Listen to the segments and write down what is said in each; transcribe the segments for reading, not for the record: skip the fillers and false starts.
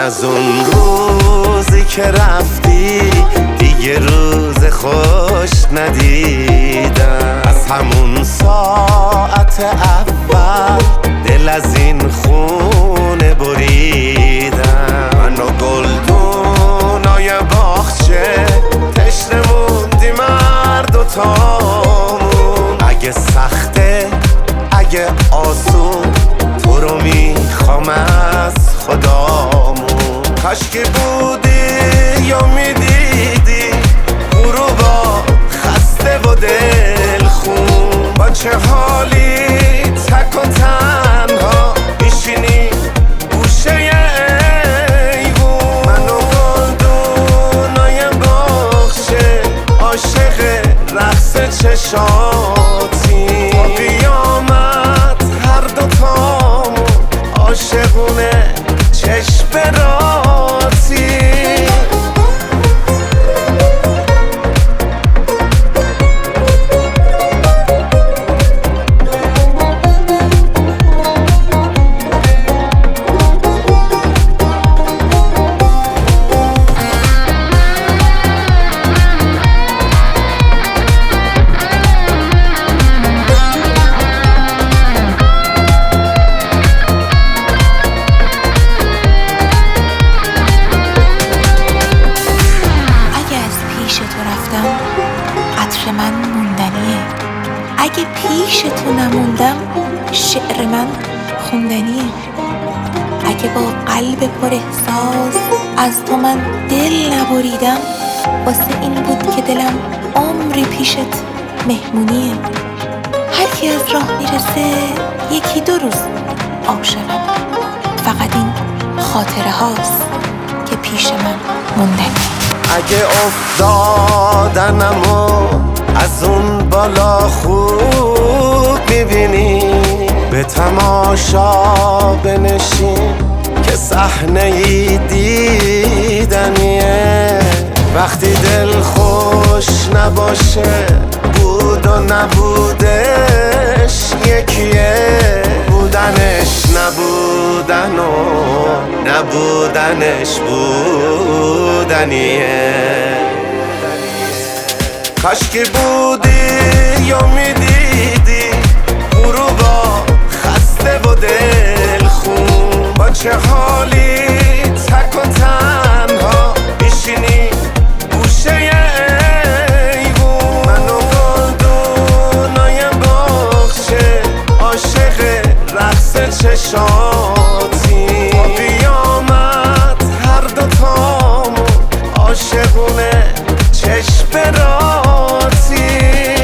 از اون روزی که رفتی دیگه روز خوش ندیدم. از همون ساعت اول دل از این خونه بریدم. من و گلدونای باغچه تشنه موندیم هر دوتامون. اگه سخته اگه آسون تو رو میخوام از خدامون. کاشکی بودی یا میدیدی غروبا خسته و دلخون. با چه حالی تک و تنها میشینی گوشه ایوون. من و گلدونای باغچه عاشق رقص چشاتی. تا قیامت هر دوتامون عاشقونه چشم راتی. عطر من موندنیه. اگه پیش تو نموندم شعر من خوندنیه. اگه با قلب پر احساس از تو من دل نبریدم واسه این بود که دلم عمری پیشت مهمونیه. هر کی از راه میرسه یکی دو روز عاشقم. فقط این خاطره هاست که پیش من موندنیه. اگه افتادنمو از اون بالا خوب میبینی به تماشا بنشین که صحنه ای دیدنیه. وقتی دل خوش نباشه بود و نبودش یکیه. بودنش نبودن و نبودنش بودنیه. کاشکی بودی یا میدیدی غروبا خسته و دلخون. با چه حالی تک و تنها میشینی گوشه ایوون. من و گلدونای باغچه عاشق رقص چشاتی. تا قیامت هر دوتامون عاشقونه چشم راتی.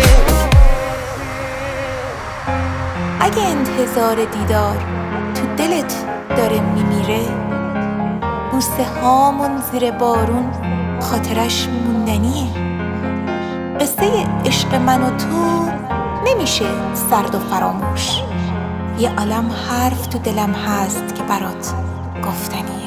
اگه انتظار دیدار تو دلت داره میمیره بوسه هامون زیر بارون خاطرش موندنیه. قصه عشق من و تو نمیشه سرد و فراموش. یه عالم حرف تو دلم هست که برات گفتنیه.